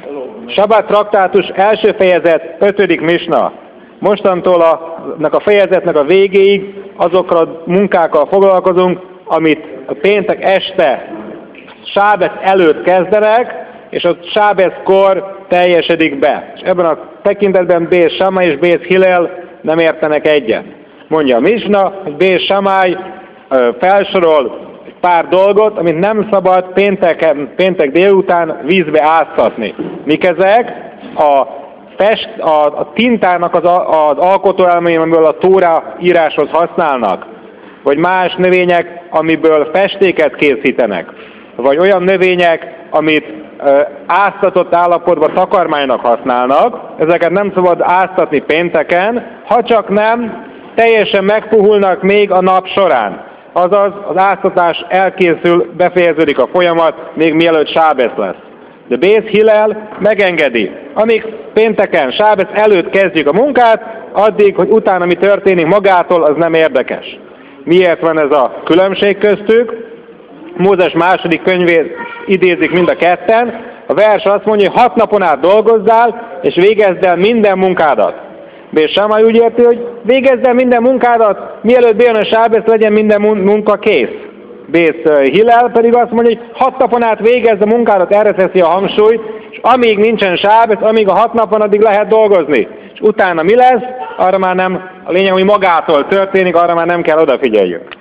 Sabát traktátus első fejezet, 5. misna. Mostantól a fejezetnek a végéig azokkal a munkákkal foglalkozunk, amit a péntek este sábesz előtt kezdenek, és a sábeszkor teljesedik be. És ebben a tekintetben Bét Samály és Bét Hillel nem értenek egyet. Mondja a misna, hogy Bét Samály felsorol egy pár dolgot, amit nem szabad péntek délután vízbe áztatni. Mik ezek? A tintának az alkotóelmei, amiből a Tóra íráshoz használnak, vagy más növények, amiből festéket készítenek, vagy olyan növények, amit áztatott állapotban takarmánynak használnak, ezeket nem szabad áztatni pénteken, ha csak nem teljesen megpuhulnak még a nap során. Azaz az áztatás elkészül, befejeződik a folyamat, még mielőtt sábesz lesz. De Bét Hillel megengedi. Amíg pénteken, sábesz előtt kezdjük a munkát, addig, hogy utána mi történik magától, az nem érdekes. Miért van ez a különbség köztük? Mózes második könyvét idézik mind a ketten. A vers azt mondja, hogy 6 napon át dolgozzál, és végezd el minden munkádat. Bét Samály úgy érti, hogy végezd el minden munkádat, mielőtt bejön a sábesz, legyen minden munka kész. Bét Hillel pedig azt mondja, hogy 6 napon át végezd a munkádat, erre teszi a hangsúlyt, és amíg nincsen sábesz, amíg a 6 napon, addig lehet dolgozni. És utána mi lesz? Arra már nem, a lényeg, hogy magától történik, arra már nem kell odafigyeljünk.